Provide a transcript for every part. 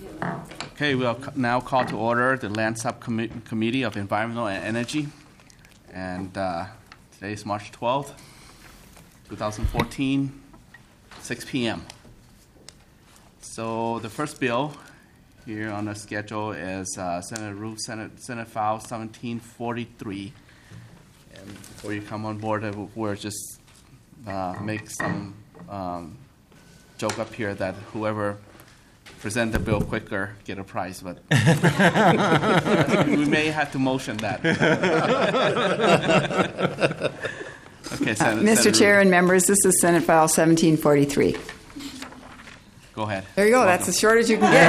Okay, we'll now call to order the Land Subcommittee of Environmental and Energy. And today is March 12th, 2014, 6 p.m. So the first bill here on the schedule is Senate File 1743. And before you come on board, we'll just make some joke up here that whoever present the bill quicker get a prize, but we may have to motion that. Okay, Mr. Chair and members, this is Senate File 1743. Go ahead. There you go. Welcome. That's as short as you can get.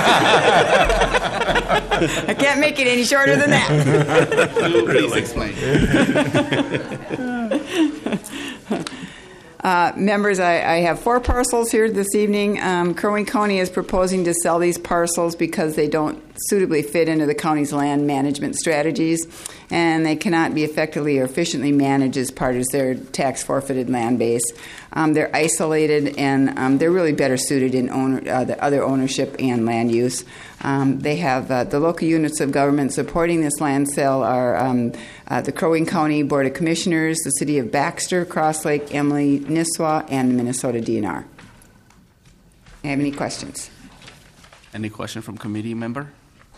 I can't make it any shorter than that. Please explain. Members, I have 4 parcels here this evening. Crow Wing County is proposing to sell these parcels because they don't suitably fit into the county's land management strategies, and they cannot be effectively or efficiently managed as part of their tax-forfeited land base. They're isolated, and they're really better suited in the other ownership and land use. They have the local units of government supporting this land sale are the Crow Wing County Board of Commissioners, the City of Baxter, Cross Lake, Emily, Nisswa, and the Minnesota DNR. Have any questions? Any question from committee member?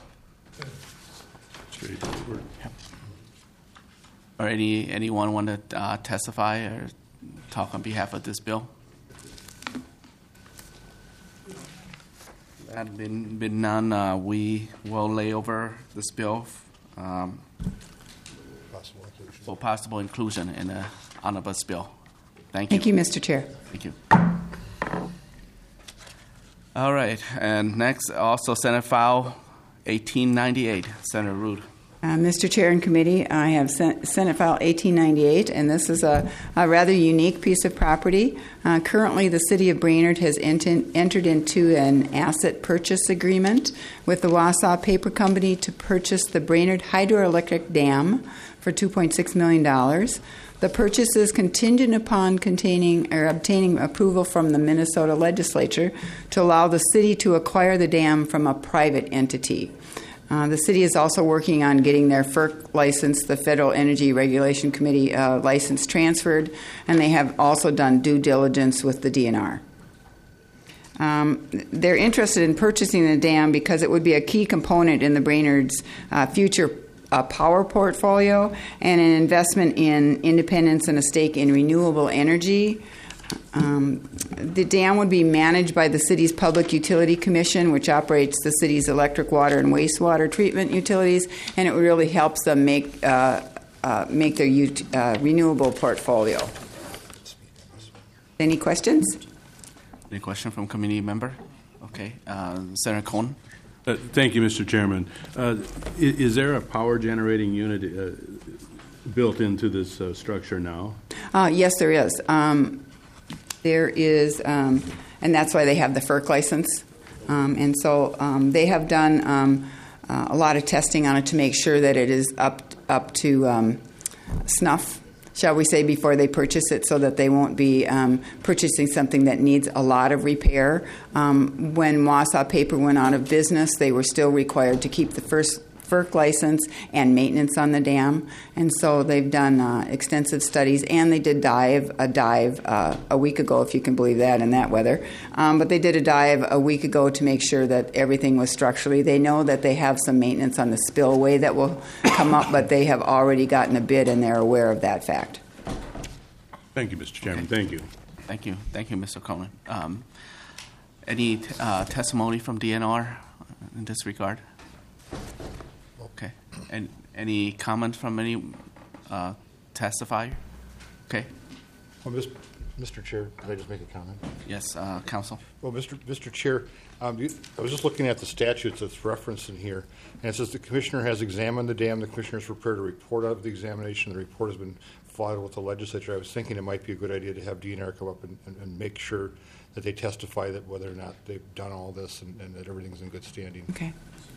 Or anyone want to testify or talk on behalf of this bill? That been none. We will lay over this bill for possible inclusion in the omnibus bill. Thank you. Thank you, Mr. Chair. Thank you. All right, and next, also Senate File 1898, Senator Rood. Mr. Chair and Committee, I have Senate File 1898, and this is a rather unique piece of property. Currently, the City of Brainerd has entered into an asset purchase agreement with the Wausau Paper Company to purchase the Brainerd Hydroelectric Dam for $2.6 million. The purchase is contingent upon obtaining approval from the Minnesota legislature to allow the city to acquire the dam from a private entity. The city is also working on getting their FERC license, the Federal Energy Regulation Committee license, transferred, and they have also done due diligence with the DNR. They're interested in purchasing the dam because it would be a key component in the Brainerd's future power portfolio and an investment in independence and a stake in renewable energy. The dam would be managed by the city's Public Utility Commission, which operates the city's electric, water, and wastewater treatment utilities, and it really helps them make their renewable portfolio. Any questions? Any question from committee member? Okay, Senator Cohn. Thank you, Mr. Chairman. Is there a power generating unit built into this structure now? Yes, there is. There is, and that's why they have the FERC license. And so they have done a lot of testing on it to make sure that it is up to snuff, shall we say, before they purchase it, so that they won't be purchasing something that needs a lot of repair. When Wausau Paper went out of business, they were still required to keep the first FERC license and maintenance on the dam, and so they've done extensive studies, and they did a dive a week ago, if you can believe that in that weather. But they did a dive a week ago to make sure that everything was structurally. They know that they have some maintenance on the spillway that will come up, but they have already gotten a bid, and they're aware of that fact. Thank you, Mr. Chairman. Thank you. Thank you. Thank you, Mr. Cohen. Any testimony from DNR in this regard? Okay. And any comment from any testifier? Okay. Well, Mr. Chair, could I just make a comment? Yes, Counsel. Well, Mr. Chair, I was just looking at the statutes that's referenced in here, and it says the commissioner has examined the dam. The commissioner has prepared a report of the examination. The report has been filed with the legislature. I was thinking it might be a good idea to have DNR come up and make sure that they testify that whether or not they've done all this and that everything's in good standing. Okay.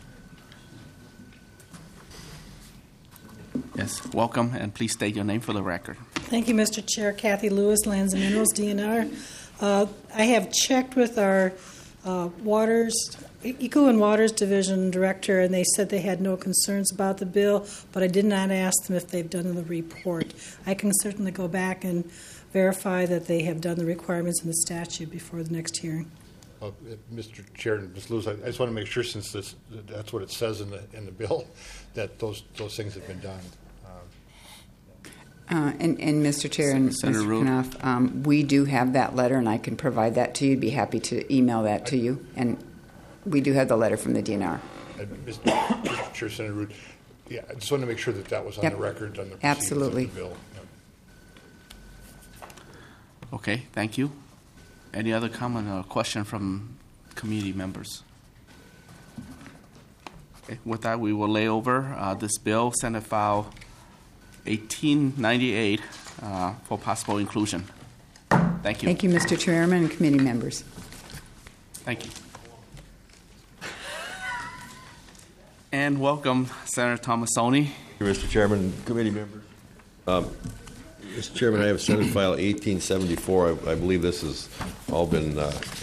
Yes, welcome, and please state your name for the record. Thank you, Mr. Chair. Kathy Lewis, Lands and Minerals, DNR. I have checked with our waters Eco and Waters Division Director, and they said they had no concerns about the bill, but I did not ask them if they've done the report. I can certainly go back and verify that they have done the requirements in the statute before the next hearing. Well, Mr. Chair and Ms. Lewis, I just want to make sure, since that's what it says in the bill, that those things have been done. And Mr. Chair and Senator Mr. Root. Knopf, we do have that letter, and I can provide that to you. Be happy to email that to you. And we do have the letter from the DNR. Mr. Chair, Senator Root, yeah, I just want to make sure that was on Yep. the record, on the proceedings Absolutely. of the bill. Yep. Okay, thank you. Any other comment or question from committee members? Okay, with that, we will lay over this bill, Senate File 1898, for possible inclusion. Thank you. Thank you, Mr. Chairman and committee members. Thank you. And welcome, Senator Thomasoni. Mr. Chairman, committee members. Mr. Chairman, I have Senate File 1874. I believe this has all been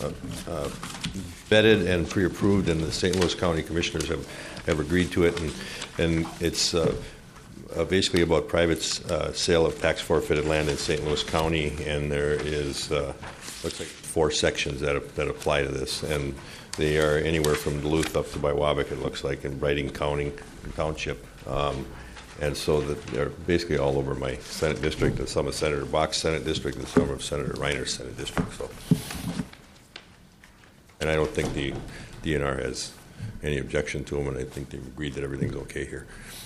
vetted and pre-approved, and the St. Louis County Commissioners have agreed to it. And it's basically about private sale of tax forfeited land in St. Louis County, and there is looks like 4 sections that apply to this, and they are anywhere from Duluth up to Biwabic, it looks like, in Writing County Township. And so that they're basically all over my Senate district, and some of Senator Bach's Senate district, and some of Senator Reiner's Senate district. So, and I don't think the DNR has any objection to them, and I think they've agreed that everything's okay here.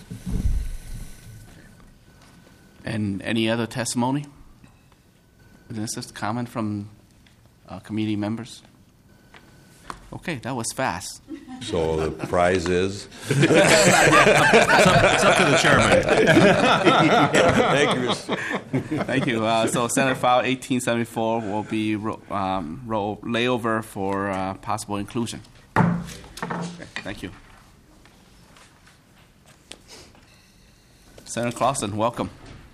And any other testimony? This is comment from committee members. Okay, that was fast. So the prize is? It's up to the chairman. Thank you, Mr. Thank you. So Senate File 1874 will be layover for possible inclusion. Okay, thank you. Senator Clausen, welcome.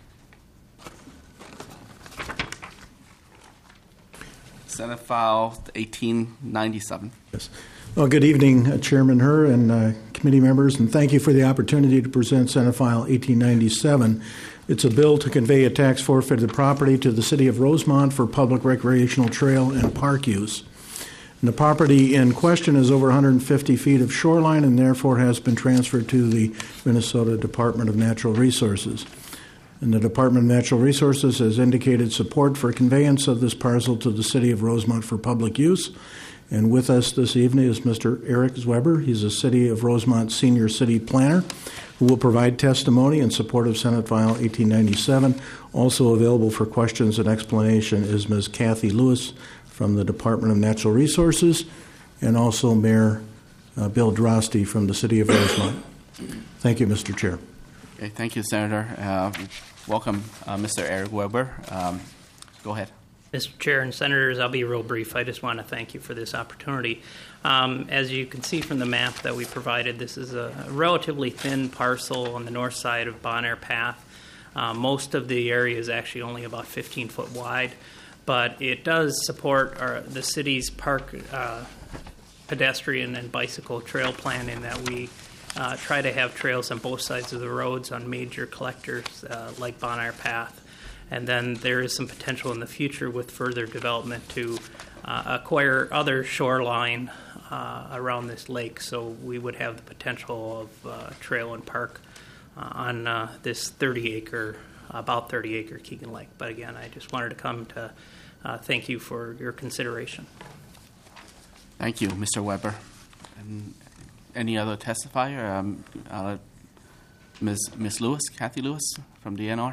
Senate File 1897. Yes. Well, good evening, Chairman Herr and committee members, and thank you for the opportunity to present Senate File 1897. It's a bill to convey a tax forfeited property to the city of Rosemont for public recreational trail and park use. And the property in question is over 150 feet of shoreline and therefore has been transferred to the Minnesota Department of Natural Resources. And the Department of Natural Resources has indicated support for conveyance of this parcel to the city of Rosemont for public use. And with us this evening is Mr. Eric Zweber. He's a City of Rosemont Senior City Planner who will provide testimony in support of Senate File 1897. Also available for questions and explanation is Ms. Kathy Lewis from the Department of Natural Resources, and also Mayor Bill Drosty from the City of Rosemont. Thank you, Mr. Chair. Okay, thank you, Senator. Welcome, Mr. Eric Weber. Go ahead. Mr. Chair and Senators, I'll be real brief. I just want to thank you for this opportunity. As you can see from the map that we provided, this is a relatively thin parcel on the north side of Bon Air Path. Most of the area is actually only about 15 foot wide, but it does support the city's park pedestrian and bicycle trail plan in that we try to have trails on both sides of the roads on major collectors like Bon Air Path. And then there is some potential in the future with further development to acquire other shoreline around this lake. So we would have the potential of trail and park on this about 30 acre Keegan Lake. But again, I just wanted to come to thank you for your consideration. Thank you, Mr. Weber. And any other testifier? Ms. Lewis, Kathy Lewis from DNR.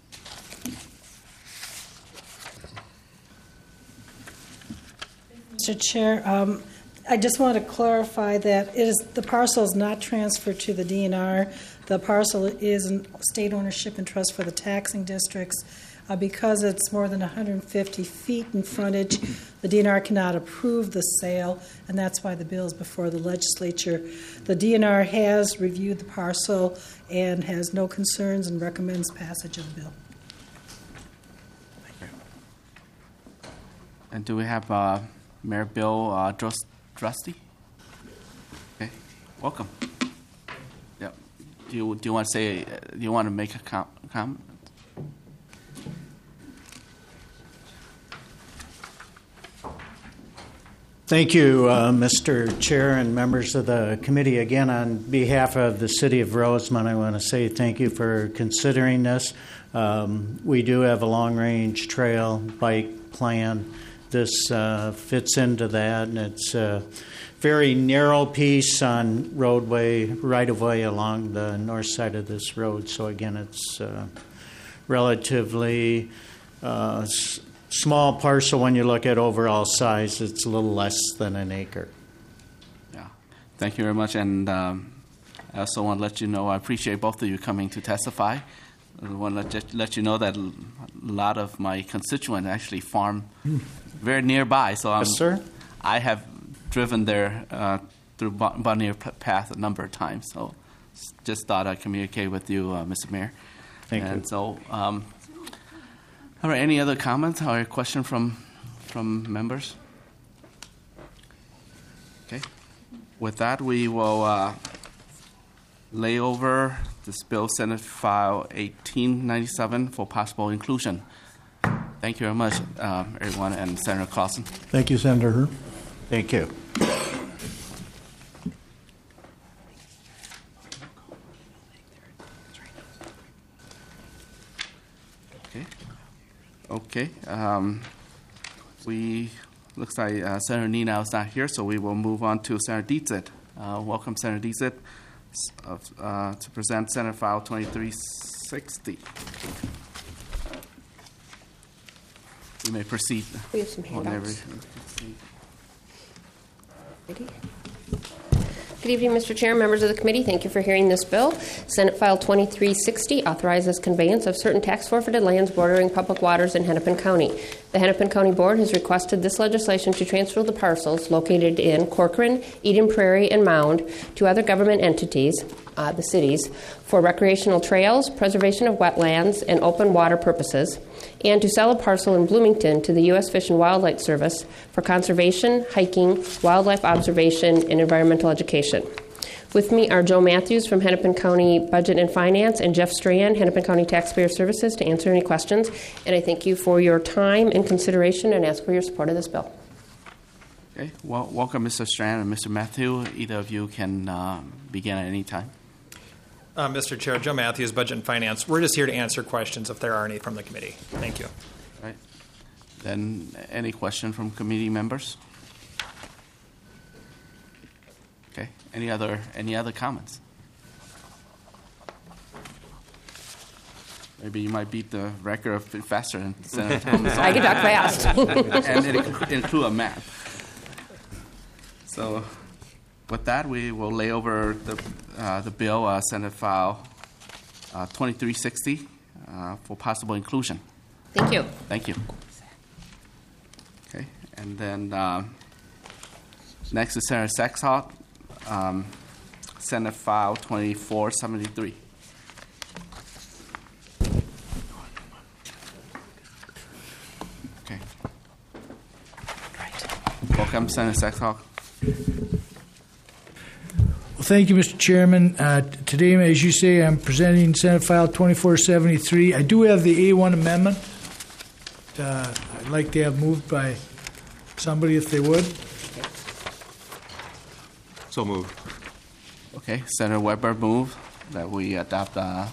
Mr. Chair, I just want to clarify that the parcel is not transferred to the DNR. The parcel is in state ownership and trust for the taxing districts. Because it's more than 150 feet in frontage, the DNR cannot approve the sale, and that's why the bill is before the legislature. The DNR has reviewed the parcel and has no concerns and recommends passage of the bill. And do we have Mayor Bill Drosty? Welcome. Yep. Do you want to say? Do you want to make a comment? Thank you, Mr. Chair and members of the committee. Again, on behalf of the City of Rosemont, I want to say thank you for considering this. We do have a long-range trail bike plan. This fits into that, and it's a very narrow piece on roadway, right-of-way along the north side of this road. So again, it's relatively small parcel. When you look at overall size, it's a little less than an acre. Yeah. Thank you very much. And I also want to let you know I appreciate both of you coming to testify. I want to just let you know that a lot of my constituents actually farm very nearby. So Yes, sir. I have driven there through Bonnier Path a number of times. So just thought I'd communicate with you, Mr. Mayor. Thank you. And so, all right, any other comments or question from members? Okay. With that, we will lay over this bill, Senate File 1897, for possible inclusion. Thank you very much, everyone, and Senator Clausen. Thank you, Senator Herr. Thank you. Okay. We looks like Senator Nina is not here, so we will move on to Senator Dietzit. Welcome, Senator Dietzit, to present Senate File 2360. You may proceed. We have some handouts. Good evening, Mr. Chair, members of the committee. Thank you for hearing this bill. Senate File 2360 authorizes conveyance of certain tax forfeited lands bordering public waters in Hennepin County. The Hennepin County Board has requested this legislation to transfer the parcels located in Corcoran, Eden Prairie, and Mound to other government entities, the cities, for recreational trails, preservation of wetlands, and open water purposes, and to sell a parcel in Bloomington to the U.S. Fish and Wildlife Service for conservation, hiking, wildlife observation, and environmental education. With me are Joe Matthews from Hennepin County Budget and Finance and Jeff Strand, Hennepin County Taxpayer Services, to answer any questions. And I thank you for your time and consideration and ask for your support of this bill. Okay. Well, welcome, Mr. Strand and Mr. Matthew. Either of you can begin at any time. Mr. Chair, Joe Matthews, Budget and Finance. We're just here to answer questions if there are any from the committee. Thank you. Right. Then any question from committee members? Okay. Any other comments? Maybe you might beat the record of faster than Senator Thomas. I can talk fast. And it include a map. So, with that, we will lay over the bill, Senate File 2360, for possible inclusion. Thank you. Thank you. Okay, and then next is Senator Saxhawk, Senate File 2473. Okay. Welcome, Senator Saxhawk. Well, thank you, Mr. Chairman. Today, as you say, I'm presenting Senate File 2473. I do have the A1 amendment. I'd like to have moved by somebody if they would. So moved. Okay, Senator Weber move that we adopt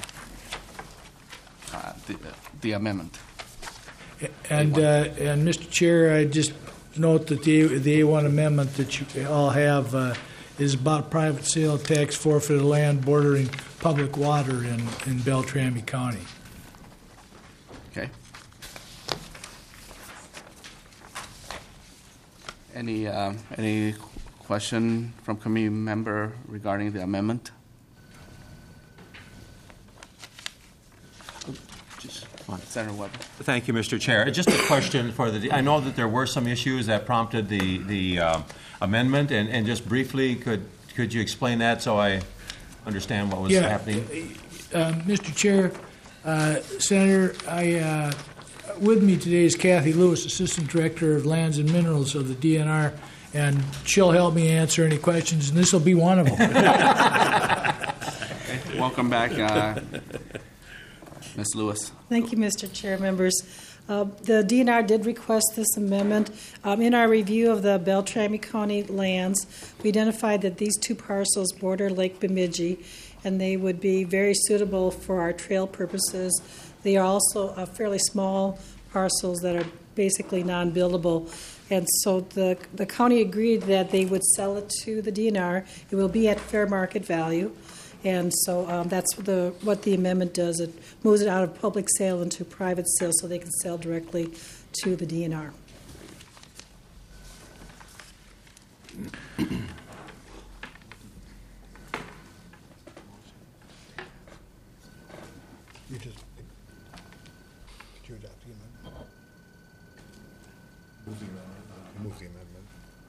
the amendment. And Mr. Chair, I just note that the A1 amendment that you all have is about private sale of tax forfeited land bordering public water in Beltrami County. Okay. Any question from committee member regarding the amendment? Senator Weber. Thank you, Mr. Chair. Just a question for I know that there were some issues that prompted the amendment, and just briefly, could you explain that so I understand what was happening? Mr. Chair, Senator, with me today is Kathy Lewis, Assistant Director of Lands and Minerals of the DNR, and she'll help me answer any questions, and this will be one of them. Welcome back, Ms. Lewis. Thank you, Mr. Chair, members. The DNR did request this amendment. In our review of the Beltrami County lands, we identified that these two parcels border Lake Bemidji, and they would be very suitable for our trail purposes. They are also fairly small parcels that are basically non-buildable. And so the county agreed that they would sell it to the DNR. It will be at fair market value. And so that's what the amendment does. It moves it out of public sale into private sale so they can sell directly to the DNR. Did you adopt the amendment? Move the amendment.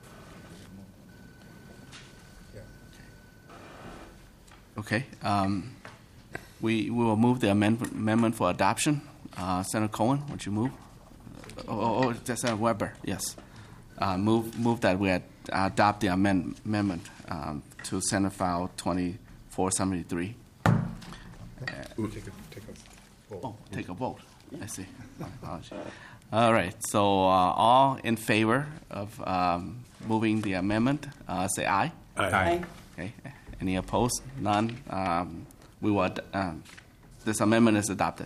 Yeah. Okay. We will move the amendment for adoption. Senator Cohen, would you move? Senator Weber, yes. Move that we adopt the amendment to Senate File 2473. Take a vote. I see. My apologies. All right. So all in favor of moving the amendment, say aye. Aye. Okay. Any opposed? None. We will. This amendment is adopted.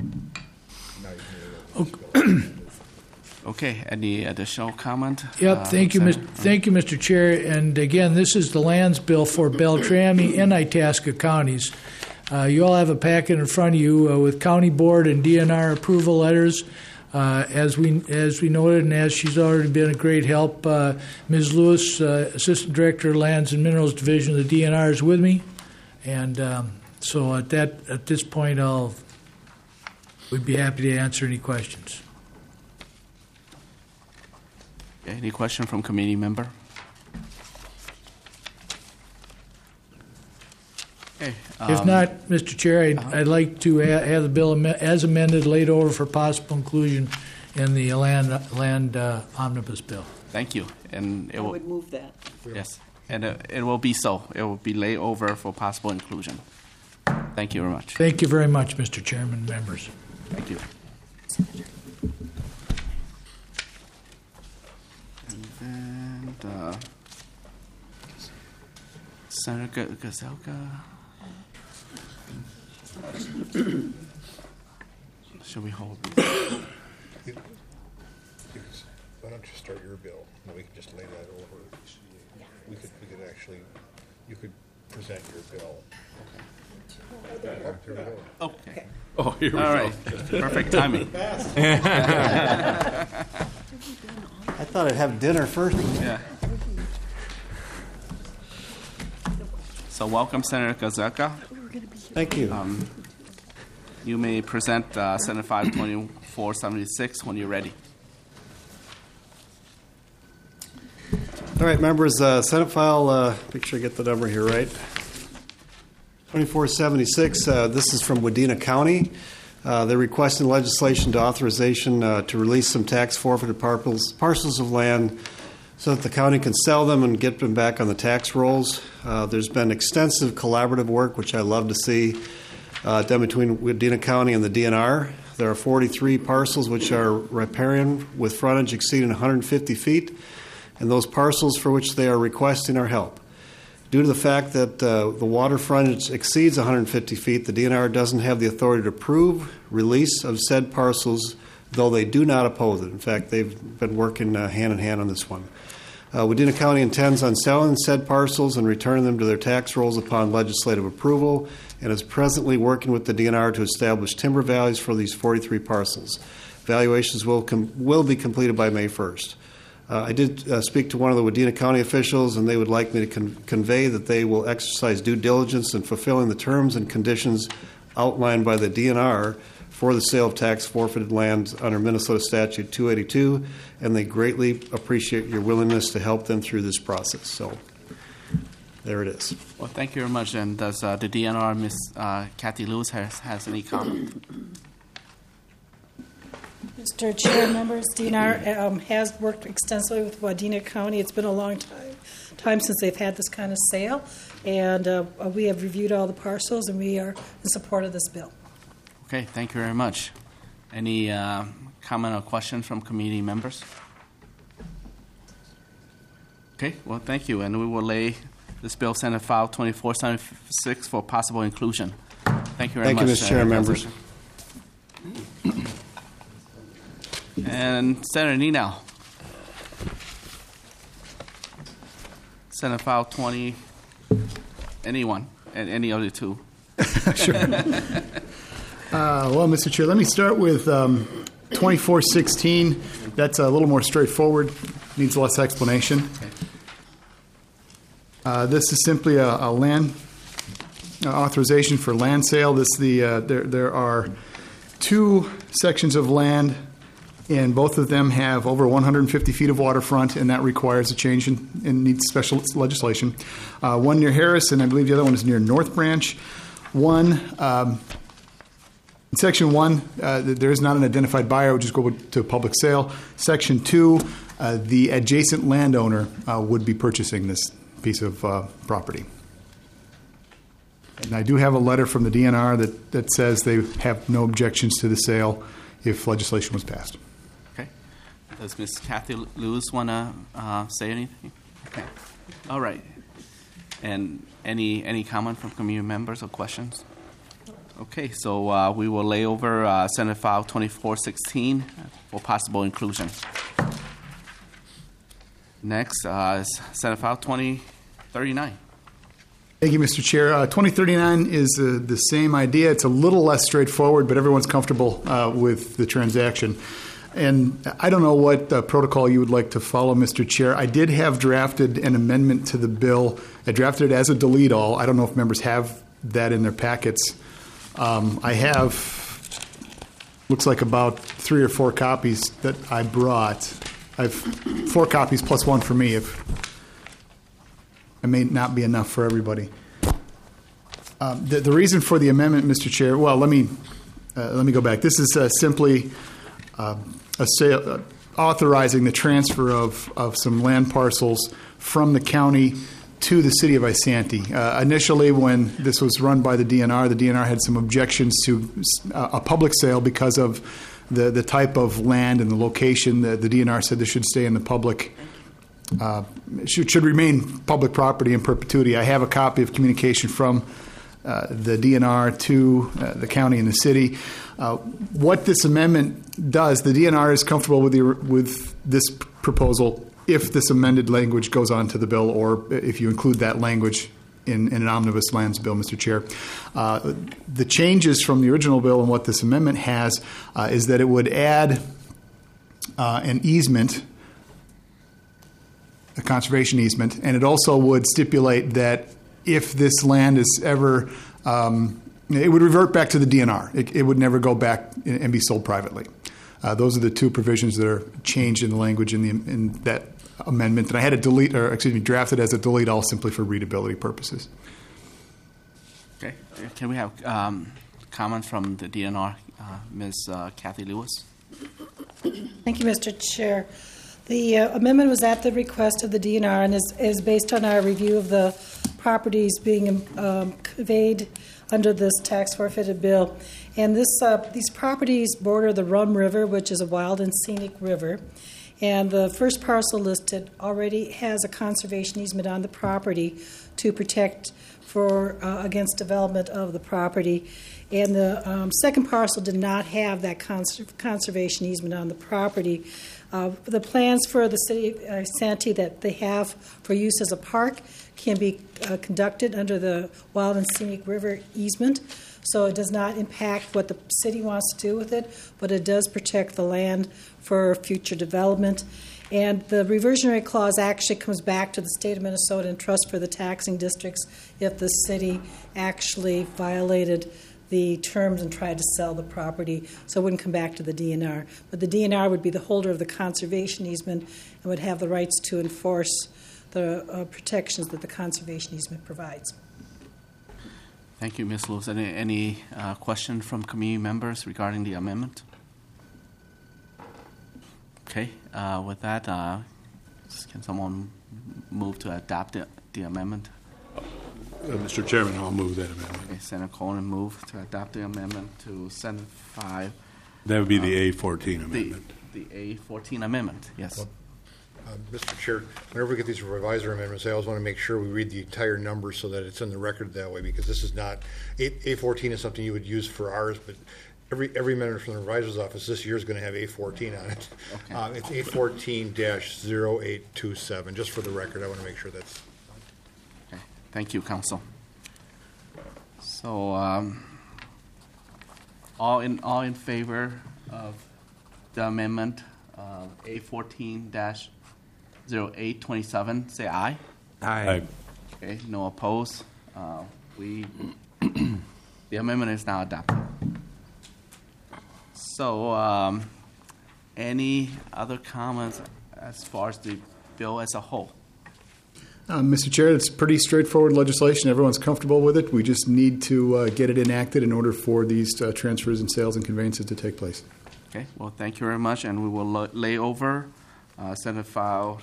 Okay. Any additional comment? Yep. Thank you, Mr. Chair. And again, this is the lands bill for Beltrami and Itasca counties. You all have a packet in front of you with county board and DNR approval letters. As we noted, and as she's already been a great help, Ms. Lewis, Assistant Director of Lands and Minerals Division of the DNR, is with me, and so at this point, we'd be happy to answer any questions. Okay, any question from committee member? Okay, if not, Mr. Chair, I'd like to have the bill as amended laid over for possible inclusion in the land omnibus bill. Thank you, and it I will. would move that. Yes, and it will be so. It will be laid over for possible inclusion. Thank you very much. Thank you very much, Mr. Chairman, members. Thank you. And Senator Gazelka. Should we hold? Why don't you start your bill, and we can just lay that over. We could actually, you could present your bill. Okay. Oh, here we go. All right. Perfect timing. I thought I'd have dinner first. Yeah. So welcome, Senator Gazelka. Thank you. You may present Senate File 2476 when you're ready. All right, members, Senate File, make sure I get the number here right. 2476, this is from Wadena County. They're requesting legislation to authorization to release some tax forfeited parcels of land so that the county can sell them and get them back on the tax rolls. There's been extensive collaborative work, which I love to see, done between Wadena County and the DNR. There are 43 parcels which are riparian with frontage exceeding 150 feet, and those parcels for which they are requesting our help. Due to the fact that the water frontage exceeds 150 feet, the DNR doesn't have the authority to approve release of said parcels, though they do not oppose it. In fact, they've been working hand in hand on this one. Wadena County intends on selling said parcels and returning them to their tax rolls upon legislative approval, and is presently working with the DNR to establish timber values for these 43 parcels. Valuations will be completed by May 1st. I did speak to one of the Wadena County officials, and they would like me to convey that they will exercise due diligence in fulfilling the terms and conditions outlined by the DNR for the sale of tax forfeited lands under Minnesota Statute 282, and they greatly appreciate your willingness to help them through this process. So there it is. Well, thank you very much. And does the DNR, Ms. Kathy Lewis, has any comment? Mr. Chair, members, DNR has worked extensively with Wadena County. It's been a long time since they've had this kind of sale, and we have reviewed all the parcels, and we are in support of this bill. Okay, thank you very much. Any comment or question from committee members? Okay, well, thank you, and we will lay this bill Senate File 2476 for possible inclusion. Thank you very much. Thank you, Mr. Chair, members. And Senator Nenal. Senate File 20, anyone, and any other two. Sure. Well, Mr. Chair, let me start with 2416. That's a little more straightforward, needs less explanation. This is simply a land authorization for land sale. There are two sections of land, and both of them have over 150 feet of waterfront, and that requires a change and needs special legislation. One near Harris, and I believe the other one is near North Branch. In Section 1, there is not an identified buyer. It would just go to a public sale. Section 2, the adjacent landowner would be purchasing this piece of property. And I do have a letter from the DNR that says they have no objections to the sale if legislation was passed. Okay. Does Ms. Kathy Lewis want to say anything? Okay. All right. And any comment from community members or questions? Okay, so we will lay over Senate File 2416 for possible inclusion. Next is Senate File 2039. Thank you, Mr. Chair. 2039 is the same idea. It's a little less straightforward, but everyone's comfortable with the transaction. And I don't know what protocol you would like to follow, Mr. Chair. I did have drafted an amendment to the bill. I drafted it as a delete all. I don't know if members have that in their packets. I have, looks like about 3 or 4 copies that I brought. I have 4 copies plus one for me. If it may not be enough for everybody. The reason for the amendment, Mr. Chair, well, let me go back. This is simply a sale, authorizing the transfer of some land parcels from the county to the city of Isanti. Initially, when this was run by the DNR had some objections to a public sale because of the type of land and the location. The DNR said this should stay in the public, should remain public property in perpetuity. I have a copy of communication from the DNR to the county and the city. What this amendment does, the DNR is comfortable with this proposal if this amended language goes on to the bill, or if you include that language in an omnibus lands bill, Mr. Chair. The changes from the original bill and what this amendment has is that it would add an easement, a conservation easement, and it also would stipulate that if this land is ever, it would revert back to the DNR. It would never go back and be sold privately. Those are the two provisions that are changed in the language in that amendment. And I had it drafted as a delete all simply for readability purposes. Okay. Can we have comment from the DNR, Ms. Kathy Lewis? Thank you, Mr. Chair. The amendment was at the request of the DNR and is based on our review of the properties being conveyed under this tax forfeited bill. And these properties border the Rum River, which is a wild and scenic river. And the first parcel listed already has a conservation easement on the property to protect against development of the property. And the second parcel did not have that conservation easement on the property. The plans for the city of Isanti that they have for use as a park can be conducted under the Wild and Scenic River easement. So it does not impact what the city wants to do with it, but it does protect the land for future development. And the reversionary clause actually comes back to the state of Minnesota and trust for the taxing districts if the city actually violated the terms and tried to sell the property, so it wouldn't come back to the DNR. But the DNR would be the holder of the conservation easement and would have the rights to enforce the protections that the conservation easement provides. Thank you, Ms. Lewis. Any question from community members regarding the amendment? Okay, with that, can someone move to adopt the amendment? Mr. Chairman, I'll move that amendment. Okay, Senator Cohen move to adopt the amendment to Senate 5. That would be the A14 amendment. The A14 amendment, yes. Mr. Chair, whenever we get these revisor amendments, I always want to make sure we read the entire number so that it's in the record that way, because this is not, A14 is something you would use for ours, but every amendment from the revisor's office this year is going to have A14 on it. Okay. It's A14-0827, just for the record. I want to make sure that's... Okay, thank you, Council. So, all in favor of the amendment A14-0827, say aye. Aye. Okay, no opposed. The amendment is now adopted. So, any other comments as far as the bill as a whole? Mr. Chair, it's pretty straightforward legislation. Everyone's comfortable with it. We just need to get it enacted in order for these transfers and sales and conveyances to take place. Okay, well, thank you very much, and we will lay over Senate File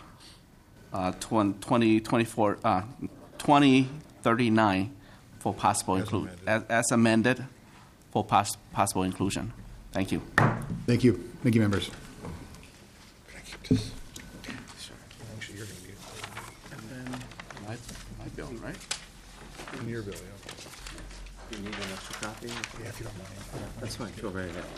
2039 for possible inclusion, as amended for possible inclusion. Thank you. Thank you. Thank you, members. Can I keep this? Sure. Actually, you're going to be... And then my bill, right? In your bill, yeah. You need an extra copy? Yeah, if you don't mind. That's fine. Go right ahead.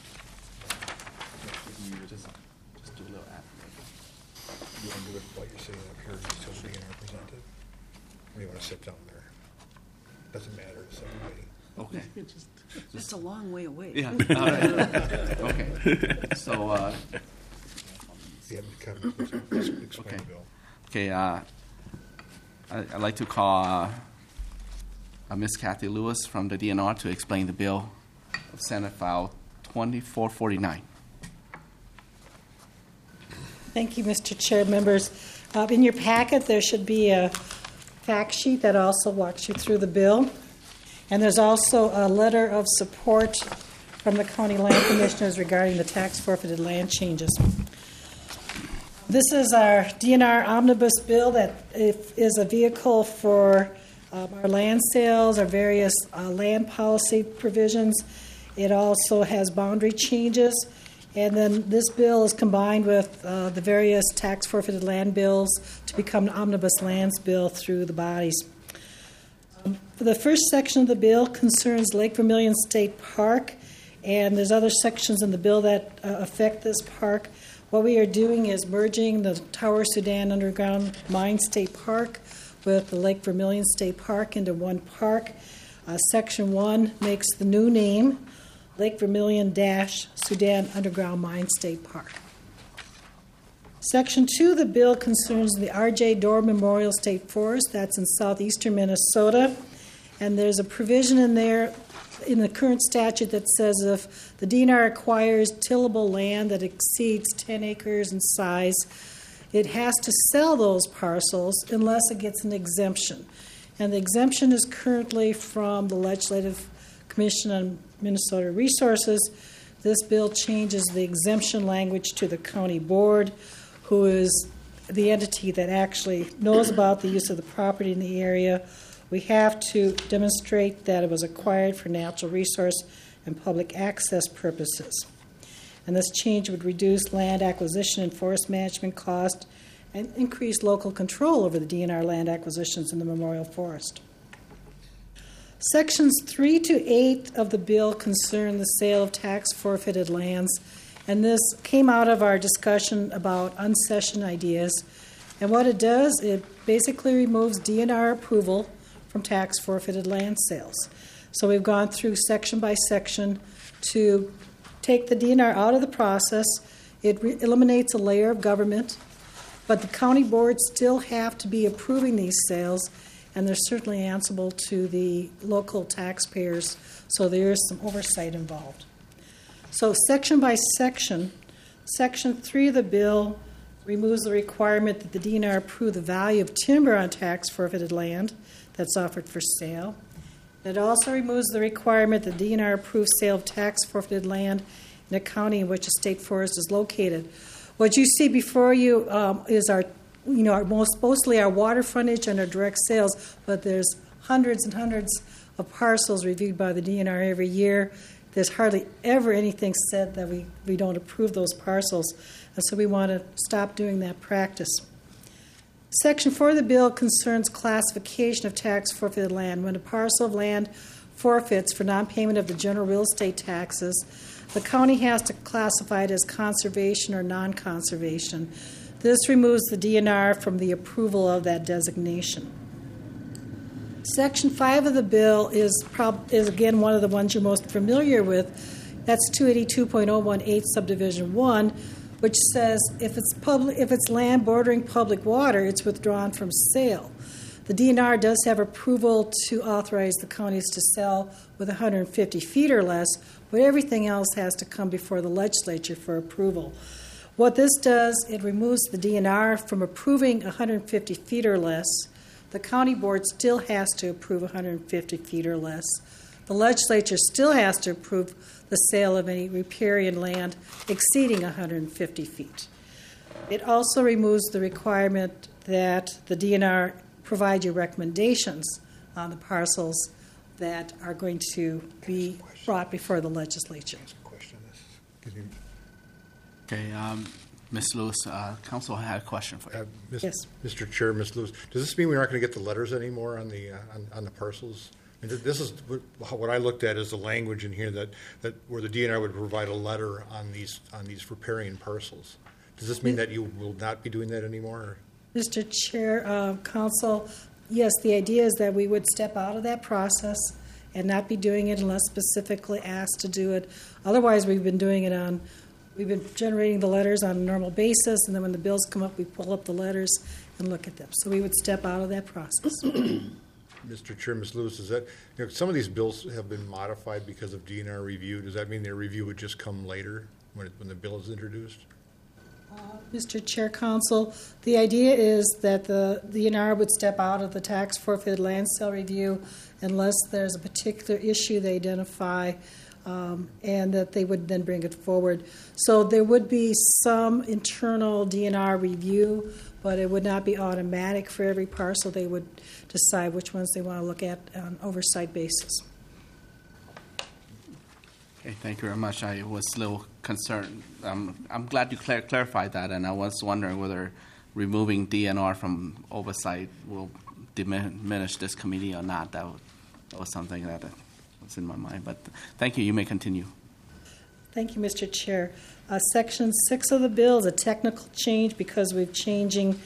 You just do a little app. You want to do it while you're sitting up here until being represented? Or do you want to sit down there? Doesn't matter to somebody. Okay. It's a long way away. Yeah. All right. Okay. So, Yeah, explain okay. the bill. Okay. I'd like to call Miss Kathy Lewis from the DNR to explain the bill of Senate File 2449. Thank you, Mr. Chair. Members, in your packet there should be a fact sheet that also walks you through the bill. And there's also a letter of support from the County Land Commissioners regarding the tax forfeited land changes. This is our DNR omnibus bill that is a vehicle for our land sales, our various land policy provisions. It also has boundary changes. And then this bill is combined with the various tax forfeited land bills to become an omnibus lands bill through the bodies. The first section of the bill concerns Lake Vermilion State Park, and there's other sections in the bill that affect this park. What we are doing is merging the Tower Sudan Underground Mine State Park with the Lake Vermilion State Park into one park. Section 1 makes the new name Lake Vermilion-Sudan Underground Mine State Park. Section 2 of the bill concerns the R.J. Dorr Memorial State Forest. That's in southeastern Minnesota. And there's a provision in there in the current statute that says if the DNR acquires tillable land that exceeds 10 acres in size, it has to sell those parcels unless it gets an exemption. And the exemption is currently from the Legislative Commission on Minnesota Resources. This bill changes the exemption language to the county board, who is the entity that actually knows about the use of the property in the area. We have to demonstrate that it was acquired for natural resource and public access purposes. And this change would reduce land acquisition and forest management cost and increase local control over the DNR land acquisitions in the Memorial Forest. Sections 3 to 8 of the bill concern the sale of tax forfeited lands, and this came out of our discussion about uncession ideas. And what it does, it basically removes DNR approval from tax forfeited land sales. So we've gone through section by section to take the DNR out of the process. It eliminates a layer of government, but the county boards still have to be approving these sales, and they're certainly answerable to the local taxpayers, so there is some oversight involved. So section by section, section 3 of the bill removes the requirement that the DNR approve the value of timber on tax forfeited land that's offered for sale. It also removes the requirement that the DNR approve sale of tax forfeited land in a county in which a state forest is located. What you see before you is our, mostly our water frontage and our direct sales, but there's hundreds and hundreds of parcels reviewed by the DNR every year. There's hardly ever anything said that we don't approve those parcels, and so we want to stop doing that practice. Section 4 of the bill concerns classification of tax forfeited land. When a parcel of land forfeits for non-payment of the general real estate taxes, the county has to classify it as conservation or non-conservation. This removes the DNR from the approval of that designation. Section 5 of the bill is again one of the ones you're most familiar with. That's 282.018 subdivision 1, which says if it's land bordering public water, it's withdrawn from sale. The DNR does have approval to authorize the counties to sell with 150 feet or less, but everything else has to come before the legislature for approval. What this does, it removes the DNR from approving 150 feet or less. The county board still has to approve 150 feet or less. The legislature still has to approve the sale of any riparian land exceeding 150 feet. It also removes the requirement that the DNR provide you recommendations on the parcels that are going to be brought before the legislature. Okay, Ms. Lewis, council had a question for you. Yes. Mr. Chair, Ms. Lewis, does this mean we're not going to get the letters anymore on the parcels? And this is what I looked at is the language in here that where the DNR would provide a letter on these riparian parcels. Does this mean that you will not be doing that anymore? Or? Mr. Chair, Council, yes, the idea is that we would step out of that process and not be doing it unless specifically asked to do it. Otherwise, we've been generating the letters on a normal basis, and then when the bills come up, we pull up the letters and look at them. So we would step out of that process. Mr. Chair, Ms. Lewis, is that some of these bills have been modified because of DNR review? Does that mean their review would just come later when the bill is introduced? Mr. Chair, Council, the idea is that the DNR would step out of the tax forfeited land sale review unless there's a particular issue they identify, and that they would then bring it forward. So there would be some internal DNR review, but it would not be automatic for every parcel. They would decide which ones they want to look at on an oversight basis. Okay, thank you very much. I was a little concerned. I'm glad you clarified that, and I was wondering whether removing DNR from oversight will diminish this committee or not. That was something that was in my mind. But thank you. You may continue. Thank you, Mr. Chair. Section 6 of the bill is a technical change because we're changing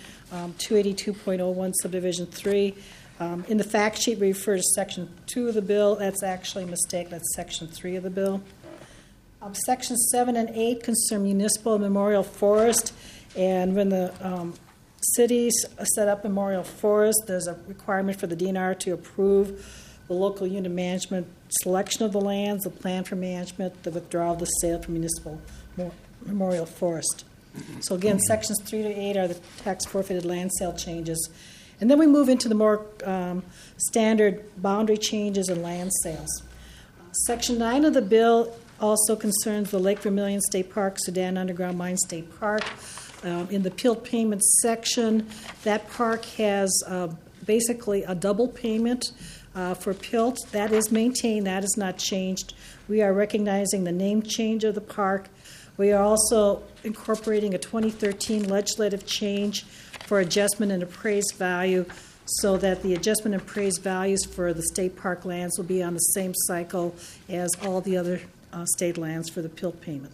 282.01 subdivision 3. In the fact sheet, we refer to Section 2 of the bill. That's actually a mistake. That's Section 3 of the bill. Sections 7 and 8 concern municipal and memorial forest. And when the cities set up memorial forest, there's a requirement for the DNR to approve the local unit management selection of the lands, the plan for management, the withdrawal of the sale from municipal memorial forest. So again, Sections 3 to 8 are the tax forfeited land sale changes. And then we move into the more standard boundary changes and land sales. Section 9 of the bill also concerns the Lake Vermilion State Park, Sudan Underground Mine State Park. In the PILT payment section, that park has basically a double payment for PILT. That is maintained. That is not changed. We are recognizing the name change of the park. We are also incorporating a 2013 legislative change for adjustment in appraised value so that the adjustment in appraised values for the state park lands will be on the same cycle as all the other state lands for the PILT payment.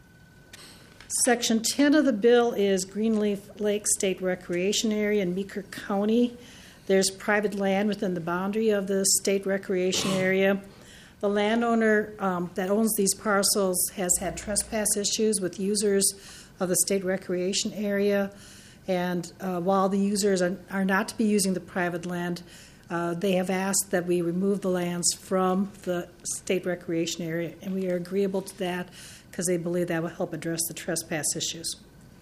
Section 10 of the bill is Greenleaf Lake State Recreation Area in Meeker County. There's private land within the boundary of the state recreation area. The landowner that owns these parcels has had trespass issues with users of the state recreation area. And while the users are not to be using the private land, they have asked that we remove the lands from the state recreation area, and we are agreeable to that because they believe that will help address the trespass issues.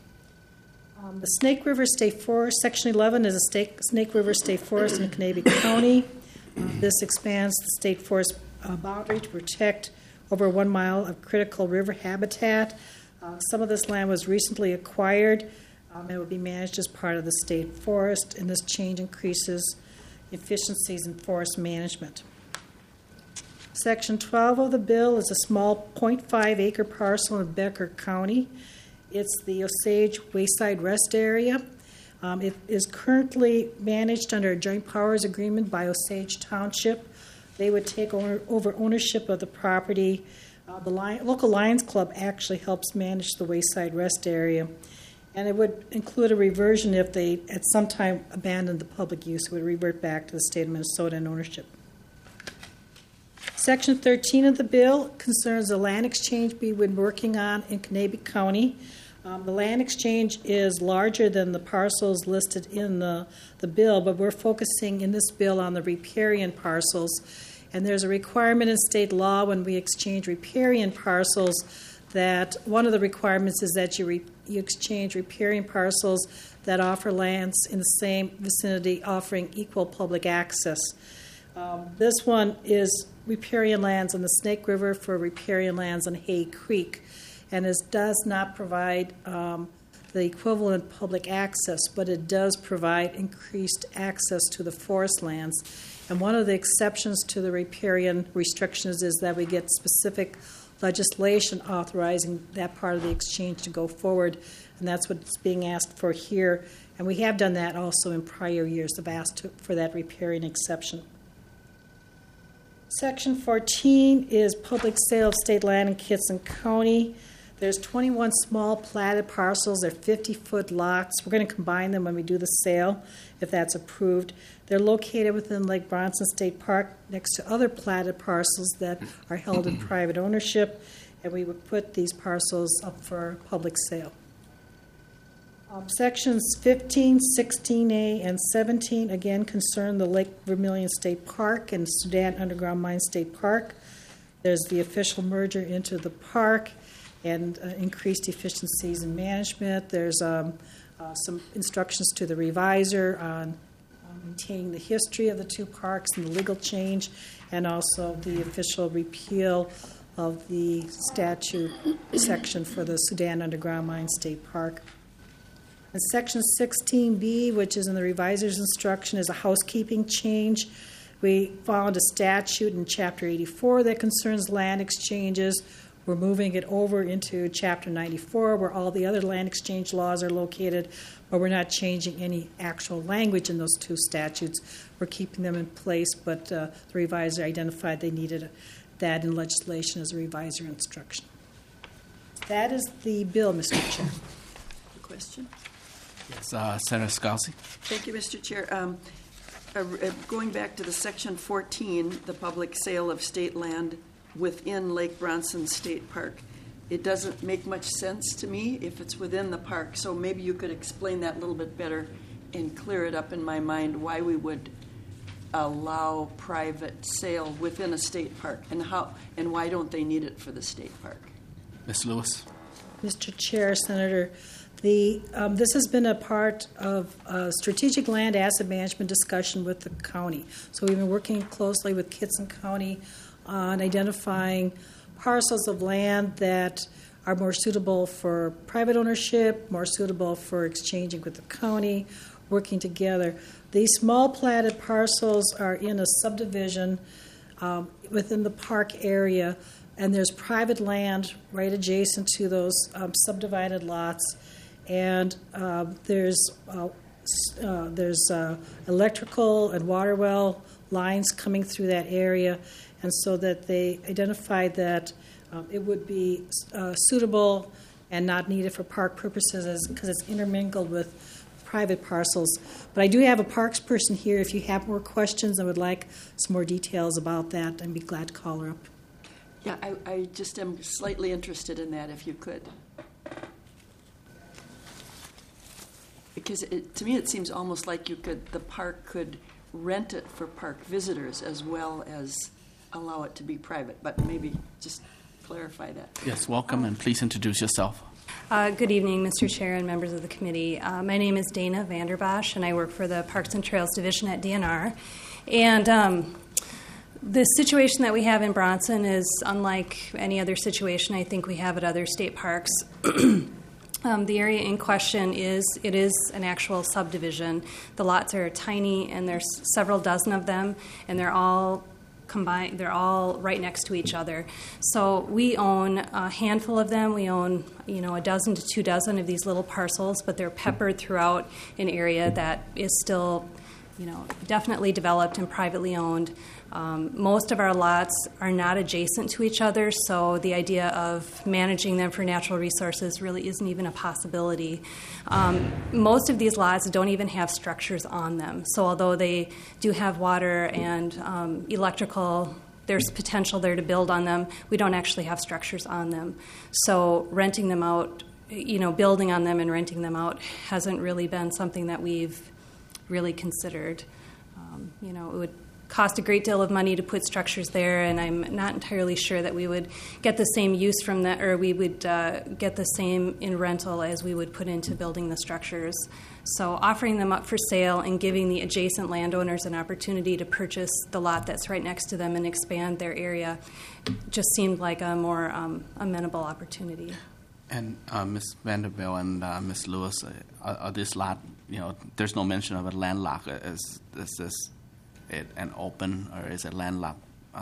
The Snake River State Forest, Section 11 is a Snake River State Forest in Kanabec County. This expands the state forest boundary to protect over 1 mile of critical river habitat. Some of this land was recently acquired and will be managed as part of the state forest, and this change increases efficiencies in forest management. Section 12 of the bill is a small 0.5-acre parcel in Becker County. It's the Osage Wayside Rest Area. It is currently managed under a joint powers agreement by Osage Township. They would take over ownership of the property. The local Lions Club actually helps manage the Wayside Rest Area. And it would include a reversion if they at some time abandoned the public use. It would revert back to the state of Minnesota in ownership. Section 13 of the bill concerns the land exchange we've been working on in Kanabec County. The land exchange is larger than the parcels listed in the bill, but we're focusing in this bill on the riparian parcels. And there's a requirement in state law when we exchange riparian parcels that one of the requirements is that you exchange riparian parcels that offer lands in the same vicinity offering equal public access. This one is riparian lands on the Snake River for riparian lands on Hay Creek, and it does not provide the equivalent public access, but it does provide increased access to the forest lands. And one of the exceptions to the riparian restrictions is that we get specific legislation authorizing that part of the exchange to go forward, and that's what's being asked for here. And we have done that also in prior years, have asked for that riparian exception. Section 14 is public sale of state land in Kitson County. There's 21 small platted parcels. They're 50-foot lots. We're going to combine them when we do the sale, if that's approved. They're located within Lake Bronson State Park next to other platted parcels that are held in private ownership, and we would put these parcels up for public sale. Sections 15, 16A, and 17 again concern the Lake Vermilion State Park and Sudan Underground Mine State Park. There's the official merger into the park and increased efficiencies in management. There's some instructions to the reviser on maintaining the history of the two parks and the legal change, and also the official repeal of the statute section for the Sudan Underground Mine State Park. And Section 16B, which is in the reviser's instruction, is a housekeeping change. We found a statute in Chapter 84 that concerns land exchanges. We're moving it over into Chapter 94, where all the other land exchange laws are located, but we're not changing any actual language in those two statutes. We're keeping them in place, but the reviser identified they needed that in legislation as a reviser instruction. That is the bill, Mr. Chair. Question? Yes, Senator Scalzi. Thank you, Mr. Chair. Going back to the Section 14, the public sale of state land within Lake Bronson State Park, it doesn't make much sense to me if it's within the park. So maybe you could explain that a little bit better and clear it up in my mind why we would allow private sale within a state park, and why don't they need it for the state park? Ms. Lewis. Mr. Chair, Senator, this has been a part of a strategic land asset management discussion with the county. So we've been working closely with Kitson County on identifying parcels of land that are more suitable for private ownership, more suitable for exchanging with the county, working together. These small platted parcels are in a subdivision within the park area, and there's private land right adjacent to those subdivided lots. And there's electrical and water well lines coming through that area, and so that they identified that it would be suitable and not needed for park purposes because it's intermingled with private parcels. But I do have a parks person here. If you have more questions and would like some more details about that, I'd be glad to call her up. Yeah, I just am slightly interested in that, if you could. Because to me it seems almost like the park could rent it for park visitors as well as allow it to be private, but maybe just clarify that. Yes, welcome, and please introduce yourself. Good evening, Mr. Chair and members of the committee. My name is Dana Vanderbosch, and I work for the Parks and Trails Division at DNR. And The situation that we have in Bronson is unlike any other situation I think we have at other state parks. The area in question is an actual subdivision. The lots are tiny, and there's several dozen of them, and they're all combined. They're all right next to each other. So we own a handful of them. We own, a dozen to 2 dozen of these little parcels, but they're peppered throughout an area that is still, definitely developed and privately owned. Most of our lots are not adjacent to each other, so the idea of managing them for natural resources really isn't even a possibility. Most of these lots don't even have structures on them, so although they do have water and electrical, there's potential there to build on them, we don't actually have structures on them. So renting them out, building on them and renting them out hasn't really been something that we've really considered. It would cost a great deal of money to put structures there, and I'm not entirely sure that we would get the same use from that, or we would get the same in rental as we would put into building the structures. So offering them up for sale and giving the adjacent landowners an opportunity to purchase the lot that's right next to them and expand their area just seemed like a more amenable opportunity. And Ms. Vanderbilt and Ms. Lewis, are this lot, there's no mention of a landlocked. Is this an open, or is it landlocked?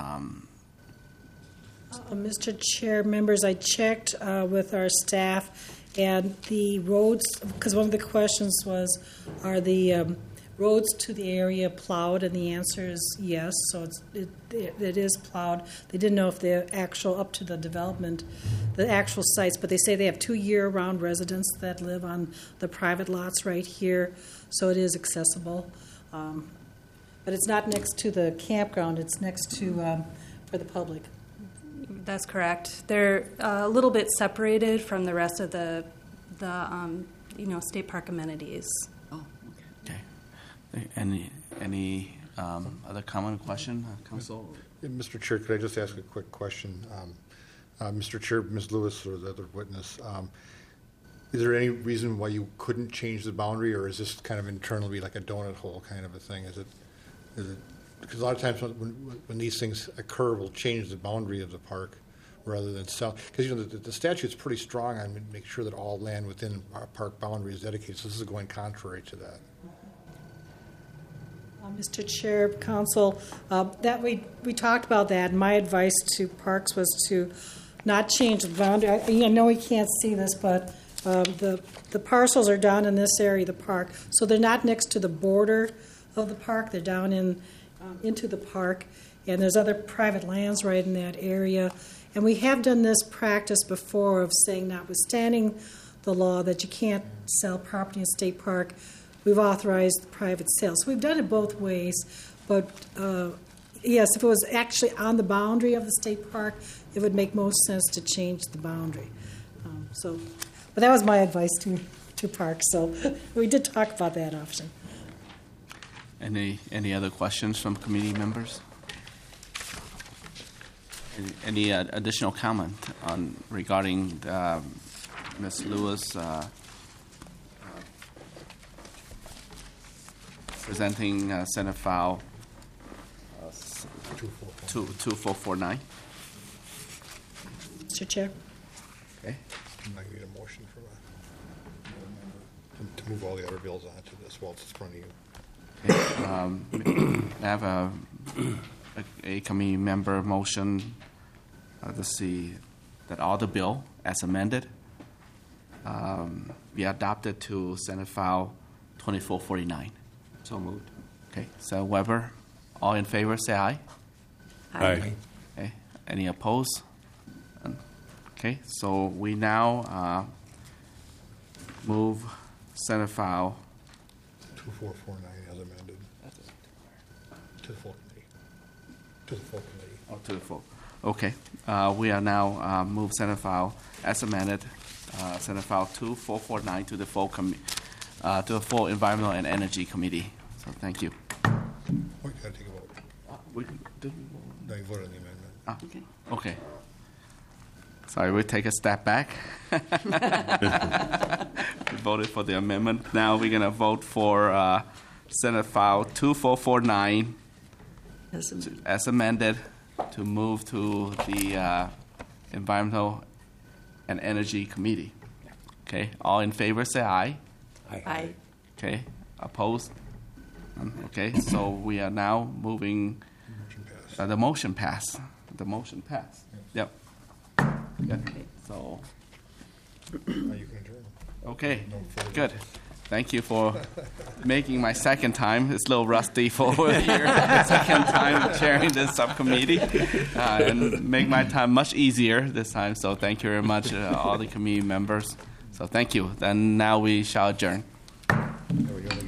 Mr. Chair, members, I checked with our staff, and the roads, because one of the questions was, are the roads to the area plowed? And the answer is yes, so it is plowed. They didn't know if they're actual up to the development, the actual sites, but they say they have 2 year-round residents that live on the private lots right here, so it is accessible. But it's not next to the campground. It's next to for the public. That's correct. They're a little bit separated from the rest of the state park amenities. Oh, okay. Any other comment or question, Council? Mr. Chair, could I just ask a quick question? Mr. Chair, Ms. Lewis, or the other witness, is there any reason why you couldn't change the boundary, or is this kind of internally like a donut hole kind of a thing? Is it because a lot of times when these things occur, we'll change the boundary of the park rather than sell. Because the statute's pretty strong on making sure that all land within our park boundary is dedicated. So this is going contrary to that. Mr. Chair, Council, that we talked about that. And my advice to parks was to not change the boundary. I know we can't see this, but the parcels are down in this area of the park, so they're not next to the border of the park. They're down into the park, and there's other private lands right in that area. And we have done this practice before of saying, notwithstanding the law that you can't sell property in state park, we've authorized private sales. So we've done it both ways. But yes, if it was actually on the boundary of the state park, it would make most sense to change the boundary. But that was my advice to parks. So we did talk about that option. Any other questions from committee members? Any additional comment regarding Ms. Lewis presenting Senate File 2449? Mr. Chair. Okay. I need a motion for to move all the other bills onto this while it's in front of you. Okay. I have a committee member motion to see that all the bill as amended be adopted to Senate File 2449. So moved. Okay. So Weber, all in favor, say aye. Aye. Okay. Any opposed? Okay. So we now move Senate File 2449 as amended to the full committee. To the full committee. Oh, to the full. Okay. We are now move Senate File as amended, Senate File 2449 to the full Environmental and Energy Committee. So thank you. We got to take a vote. No, you voted on the amendment. Okay. Sorry, we take a step back. We voted for the amendment. Now we're going to vote for Senate File 2449 as amended, to move to the Environmental and Energy Committee. Okay, all in favor say aye. Aye. Okay, opposed? Okay, so we are now moving, the motion passed. The motion passed. Yep. Good. So, okay, good. Thank you for making my second time. It's a little rusty for your second time chairing this subcommittee, and make my time much easier this time. So thank you very much, all the committee members. So thank you. Then now we shall adjourn.